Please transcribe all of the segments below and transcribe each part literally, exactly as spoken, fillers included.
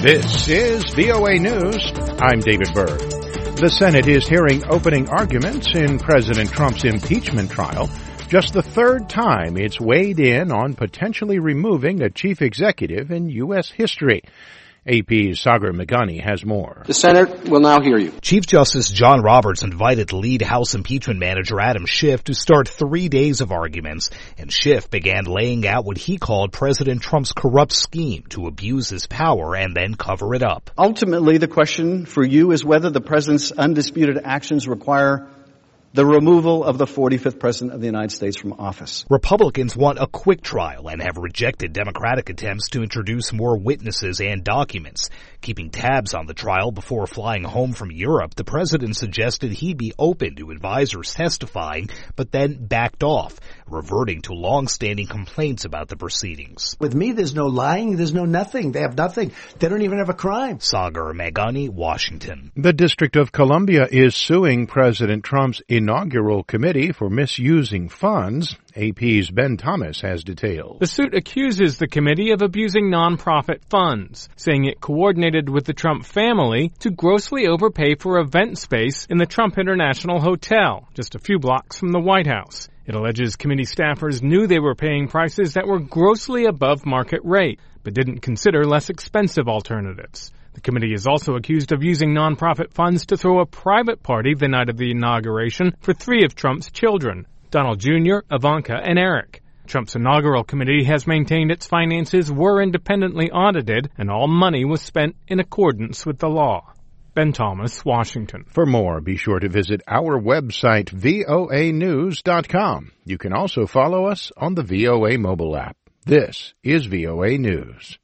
This is V O A News. I'm David Byrd. The Senate is hearing opening arguments in President Trump's impeachment trial, just the third time it's weighed in on potentially removing a chief executive in U S history. A P's Sagar Meghani has more. The Senate will now hear you. Chief Justice John Roberts invited lead House impeachment manager Adam Schiff to start three days of arguments, and Schiff began laying out what he called President Trump's corrupt scheme to abuse his power and then cover it up. Ultimately, the question for you is whether the president's undisputed actions require the removal of the forty-fifth president of the United States from office. Republicans want a quick trial and have rejected Democratic attempts to introduce more witnesses and documents. Keeping tabs on the trial before flying home from Europe, the president suggested he'd be open to advisors testifying, but then backed off, reverting to long-standing complaints about the proceedings. With me, there's no lying, there's no nothing. They have nothing. They don't even have a crime. Sagar Meghani, Washington. The District of Columbia is suing President Trump's inaugural committee for misusing funds. A P's Ben Thomas has details. The suit accuses the committee of abusing nonprofit funds, saying it coordinated with the Trump family to grossly overpay for event space in the Trump International Hotel, just a few blocks from the White House. It alleges committee staffers knew they were paying prices that were grossly above market rate, but didn't consider less expensive alternatives. The committee is also accused of using nonprofit funds to throw a private party the night of the inauguration for three of Trump's children, Donald Junior, Ivanka, and Eric. Trump's inaugural committee has maintained its finances were independently audited and all money was spent in accordance with the law. Ben Thomas, Washington. For more, be sure to visit our website, V O A news dot com. You can also follow us on the V O A mobile app. This is V O A News.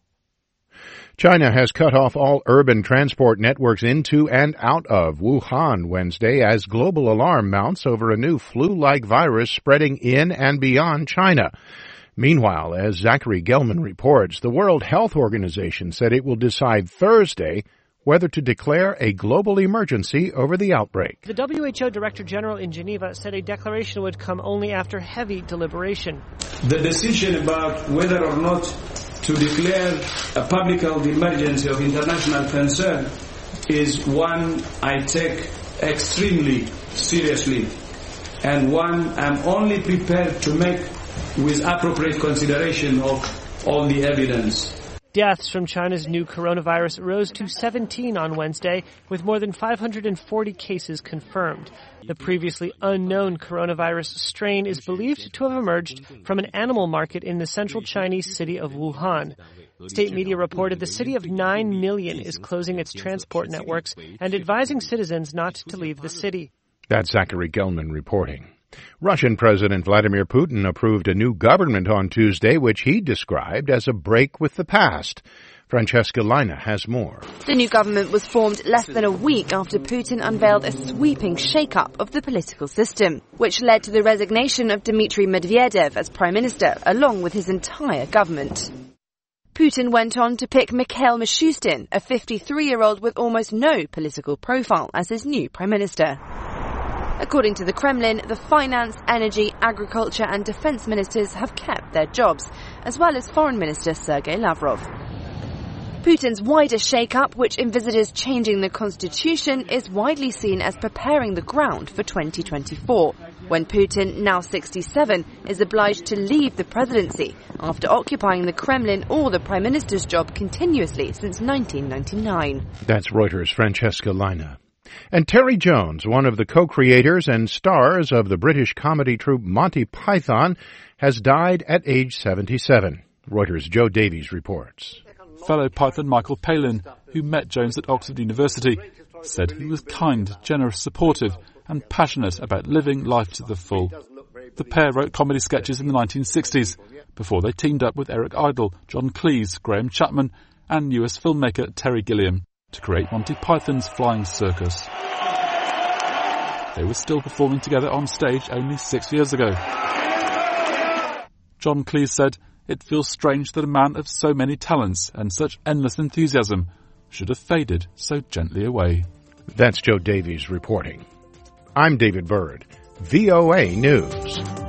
China has cut off all urban transport networks into and out of Wuhan Wednesday as global alarm mounts over a new flu-like virus spreading in and beyond China. Meanwhile, as Zachary Gelman reports, the World Health Organization said it will decide Thursday whether to declare a global emergency over the outbreak. The W H O Director General in Geneva said a declaration would come only after heavy deliberation. The decision about whether or not to declare a public health emergency of international concern is one I take extremely seriously and one I'm only prepared to make with appropriate consideration of all the evidence. Deaths from China's new coronavirus rose to seventeen on Wednesday, with more than five hundred forty cases confirmed. The previously unknown coronavirus strain is believed to have emerged from an animal market in the central Chinese city of Wuhan. State media reported the city of nine million is closing its transport networks and advising citizens not to leave the city. That's Zachary Gelman reporting. Russian President Vladimir Putin approved a new government on Tuesday, which he described as a break with the past. Francesca Lina has more. The new government was formed less than a week after Putin unveiled a sweeping shake-up of the political system, which led to the resignation of Dmitry Medvedev as prime minister, along with his entire government. Putin went on to pick Mikhail Mishustin, a fifty-three-year-old with almost no political profile, as his new prime minister. According to the Kremlin, the finance, energy, agriculture and defense ministers have kept their jobs, as well as Foreign Minister Sergei Lavrov. Putin's wider shake-up, which envisages changing the constitution, is widely seen as preparing the ground for twenty twenty-four, when Putin, now sixty-seven, is obliged to leave the presidency after occupying the Kremlin or the prime minister's job continuously since nineteen ninety-nine. That's Reuters' Francesca Lina. And Terry Jones, one of the co-creators and stars of the British comedy troupe Monty Python, has died at age seventy-seven. Reuters' Joe Davies reports. Fellow Python Michael Palin, who met Jones at Oxford University, said he was kind, generous, supportive and passionate about living life to the full. The pair wrote comedy sketches in the nineteen sixties, before they teamed up with Eric Idle, John Cleese, Graham Chapman and U S filmmaker Terry Gilliam to create Monty Python's Flying Circus. They were still performing together on stage only six years ago. John Cleese said, "It feels strange that a man of so many talents and such endless enthusiasm should have faded so gently away." That's Joe Davies reporting. I'm David Byrd, V O A News.